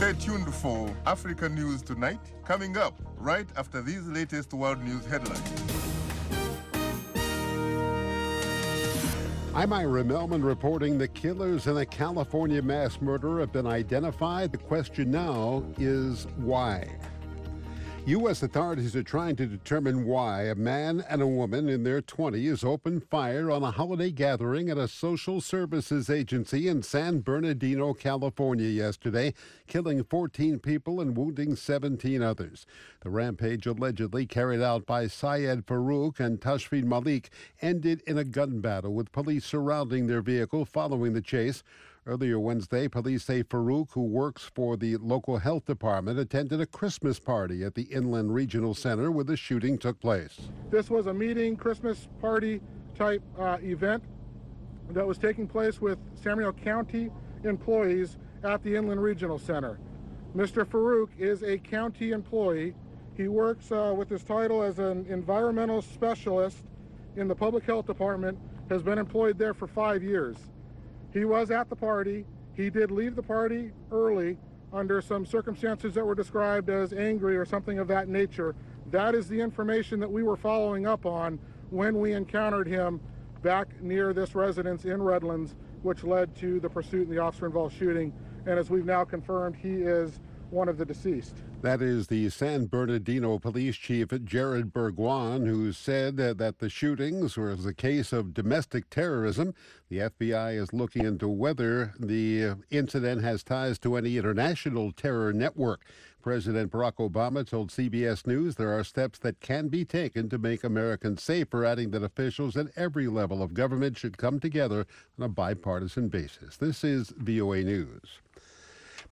Stay tuned for Africa News Tonight, coming up right after these latest world news headlines. I'm Ira Melman reporting the killers in a California mass murder have been identified. The question now is why? U.S. authorities are trying to determine why a man and a woman in their 20s opened fire on a holiday gathering at a social services agency in San Bernardino, California yesterday, killing 14 people and wounding 17 others. The rampage, allegedly carried out by Syed Farouk and Tashfeen Malik, ended in a gun battle with police surrounding their vehicle following the chase. Earlier Wednesday, police say Farouk, who works for the local health department, attended a Christmas party at the Inland Regional Center where the shooting took place. This was a meeting, Christmas party type event that was taking place with Samuel County employees at the Inland Regional Center. Mr. Farouk is a county employee. He works with his title as an environmental specialist in the public health department, has been employed there for 5 years. He was at the party. He did leave the party early under some circumstances that were described as angry or something of that nature. That is the information that we were following up on when we encountered him back near this residence in Redlands, which led to the pursuit and the officer-involved shooting. And as we've now confirmed, he is one of the deceased. That is the San Bernardino Police Chief Jared Burguan, who said that the shootings were a case of domestic terrorism. The FBI is looking into whether the incident has ties to any international terror network. President Barack Obama told CBS News there are steps that can be taken to make Americans safer, adding that officials at every level of government should come together on a bipartisan basis. This is VOA News.